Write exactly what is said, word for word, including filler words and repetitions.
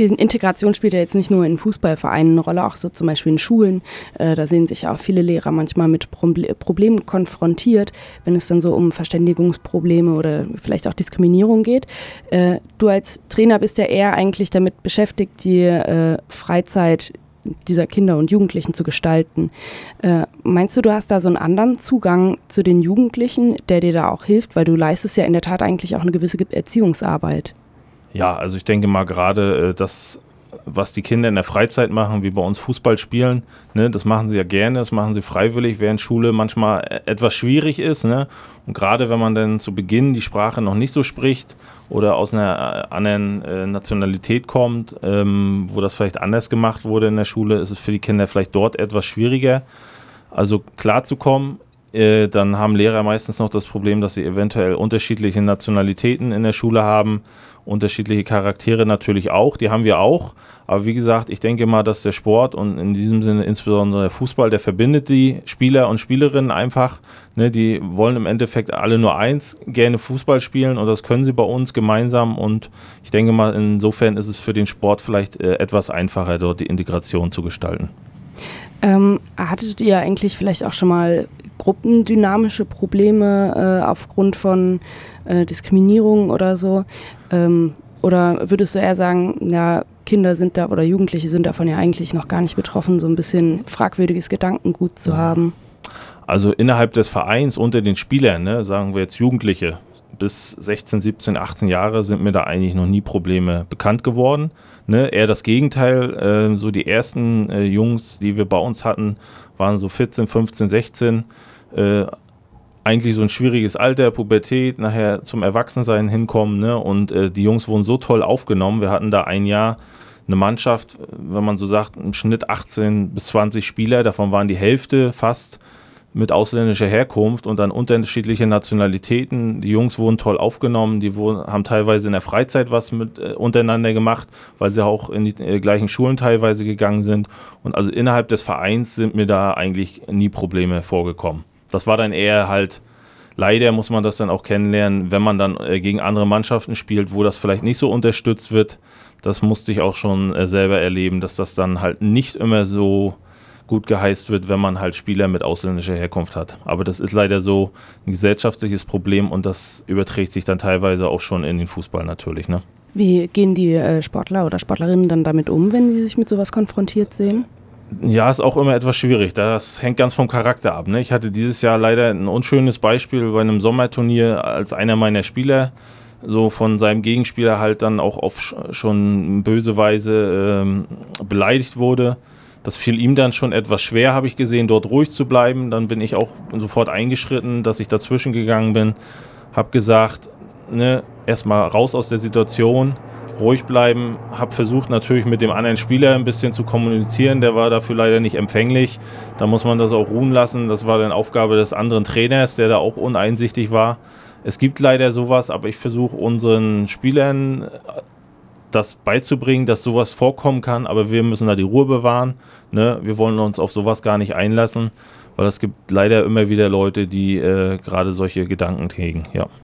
Integration spielt ja jetzt nicht nur in Fußballvereinen eine Rolle, auch so zum Beispiel in Schulen. Äh, da sehen sich auch viele Lehrer manchmal mit Proble- Problemen konfrontiert, wenn es dann so um Verständigungsprobleme oder vielleicht auch Diskriminierung geht. Äh, du als Trainer bist ja eher eigentlich damit beschäftigt, die äh, Freizeit dieser Kinder und Jugendlichen zu gestalten. Äh, meinst du, du hast da so einen anderen Zugang zu den Jugendlichen, der dir da auch hilft? Weil du leistest ja in der Tat eigentlich auch eine gewisse Erziehungsarbeit. Ja, also ich denke mal gerade äh, das, was die Kinder in der Freizeit machen, wie bei uns Fußball spielen, ne, das machen sie ja gerne, das machen sie freiwillig, während Schule manchmal e- etwas schwierig ist. Ne? Und gerade wenn man dann zu Beginn die Sprache noch nicht so spricht oder aus einer äh, anderen äh, Nationalität kommt, ähm, wo das vielleicht anders gemacht wurde in der Schule, ist es für die Kinder vielleicht dort etwas schwieriger. Also klarzukommen. Äh, dann haben Lehrer meistens noch das Problem, dass sie eventuell unterschiedliche Nationalitäten in der Schule haben, unterschiedliche Charaktere natürlich auch, die haben wir auch, aber wie gesagt, ich denke mal, dass der Sport und in diesem Sinne insbesondere der Fußball, der verbindet die Spieler und Spielerinnen einfach, ne, die wollen im Endeffekt alle nur eins, gerne Fußball spielen und das können sie bei uns gemeinsam und ich denke mal, insofern ist es für den Sport vielleicht äh, etwas einfacher, dort die Integration zu gestalten. Ähm, hattet ihr eigentlich vielleicht auch schon mal gruppendynamische Probleme äh, aufgrund von äh, Diskriminierung oder so? Ähm, oder würdest du eher sagen, ja, Kinder sind da oder Jugendliche sind davon ja eigentlich noch gar nicht betroffen, so ein bisschen fragwürdiges Gedankengut zu haben? Also innerhalb des Vereins unter den Spielern, ne, sagen wir jetzt Jugendliche, bis sechzehn, siebzehn, achtzehn Jahre sind mir da eigentlich noch nie Probleme bekannt geworden. Ne, eher das Gegenteil, äh, so die ersten äh, Jungs, die wir bei uns hatten, waren so vierzehn, fünfzehn, sechzehn, äh, eigentlich so ein schwieriges Alter, Pubertät, nachher zum Erwachsensein hinkommen, ne, und äh, die Jungs wurden so toll aufgenommen, wir hatten da ein Jahr eine Mannschaft, wenn man so sagt, im Schnitt achtzehn bis zwanzig Spieler, davon waren die Hälfte fast mit ausländischer Herkunft und dann unterschiedliche Nationalitäten. Die Jungs wurden toll aufgenommen, die wurden, haben teilweise in der Freizeit was mit äh, untereinander gemacht, weil sie auch in die äh, gleichen Schulen teilweise gegangen sind. Und also innerhalb des Vereins sind mir da eigentlich nie Probleme vorgekommen. Das war dann eher halt, leider muss man das dann auch kennenlernen, wenn man dann äh, gegen andere Mannschaften spielt, wo das vielleicht nicht so unterstützt wird. Das musste ich auch schon äh, selber erleben, dass das dann halt nicht immer so gut geheißt wird, wenn man halt Spieler mit ausländischer Herkunft hat. Aber das ist leider so ein gesellschaftliches Problem und das überträgt sich dann teilweise auch schon in den Fußball natürlich. Ne? Wie gehen die äh, Sportler oder Sportlerinnen dann damit um, wenn die sich mit sowas konfrontiert sehen? Ja, ist auch immer etwas schwierig. Das hängt ganz vom Charakter ab. Ne? Ich hatte dieses Jahr leider ein unschönes Beispiel bei einem Sommerturnier, als einer meiner Spieler so von seinem Gegenspieler halt dann auch auf schon böse Weise ähm, beleidigt wurde. Das fiel ihm dann schon etwas schwer, habe ich gesehen, dort ruhig zu bleiben. Dann bin ich auch sofort eingeschritten, dass ich dazwischen gegangen bin. Habe gesagt, ne, erstmal raus aus der Situation, ruhig bleiben. Habe versucht natürlich mit dem anderen Spieler ein bisschen zu kommunizieren. Der war dafür leider nicht empfänglich. Da muss man das auch ruhen lassen. Das war dann Aufgabe des anderen Trainers, der da auch uneinsichtig war. Es gibt leider sowas, aber ich versuche unseren Spielern das beizubringen, dass sowas vorkommen kann, aber wir müssen da die Ruhe bewahren. Ne? Wir wollen uns auf sowas gar nicht einlassen, weil es gibt leider immer wieder Leute, die äh, gerade solche Gedanken hegen. Ja.